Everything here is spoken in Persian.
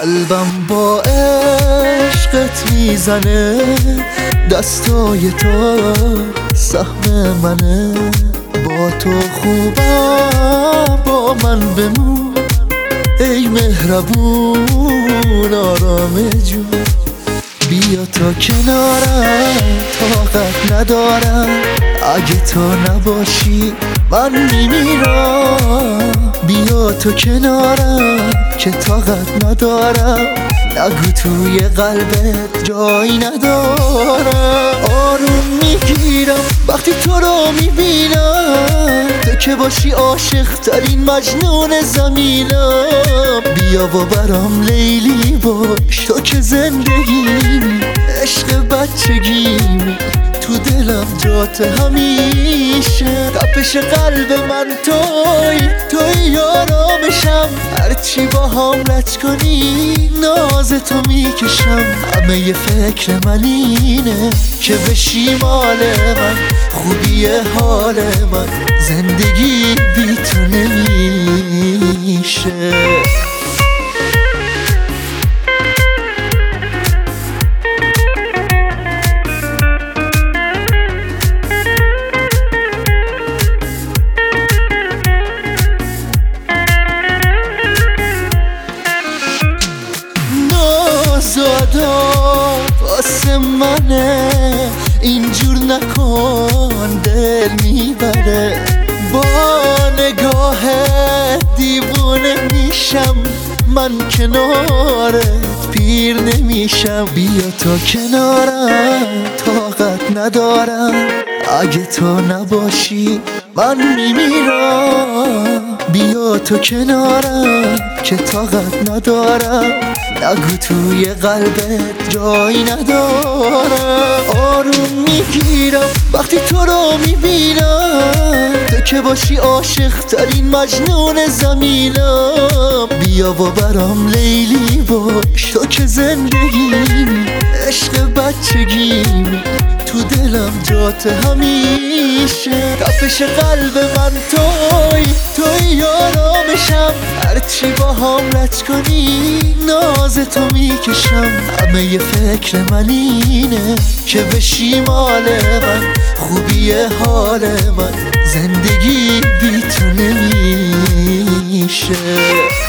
قلبم با عشقت میزنه، دستای تو سهم منه. با تو خوبم، با من بمون ای مهربون آرام جون. بیا تا کنارم، طاقت ندارم، اگه تو نباشی من میمیرم. بیا تو کنارم که طاقت ندارم، نگو توی قلبت جایی ندارم. آروم میگیرم وقتی تو رو میبینم، تو که باشی عاشق ترین مجنون زمینم. بیا و برام لیلی باش، تو که زندگیمی، عشق بچگیمی، تو دلم جات همیشه. تپش قلب من توی آرامشم، هرچی با هم لج کنی ناز تو میکشم. همه ی فکر من اینه که بشی مال من، خوبی حال من، زندگی بی تو نمیشه. زادا واسه منه، اینجور نکن دل میبره. با نگاه دیوونه میشم، من کنارت پیر نمیشم. بیا تا کنارم، طاقت ندارم، اگه تو نباشی من میمیرم. بیا تو کنارم که طاقت ندارم، نگو توی قلبت جایی ندارم. آروم میگیرم وقتی تو رو میبینم، تو که باشی عاشق ترین مجنون زمینم. بیا و برام لیلی باش، تو که زندگیمی، عشق بچگیمی، تو دلم جات همیشه. تپش قلب من توی آرامشم، هرچی با هم لج کنی ناز تو میکشم. همه ی فکر من اینه که بشی مال من، خوبی حال من، زندگی بی تو نمیشه.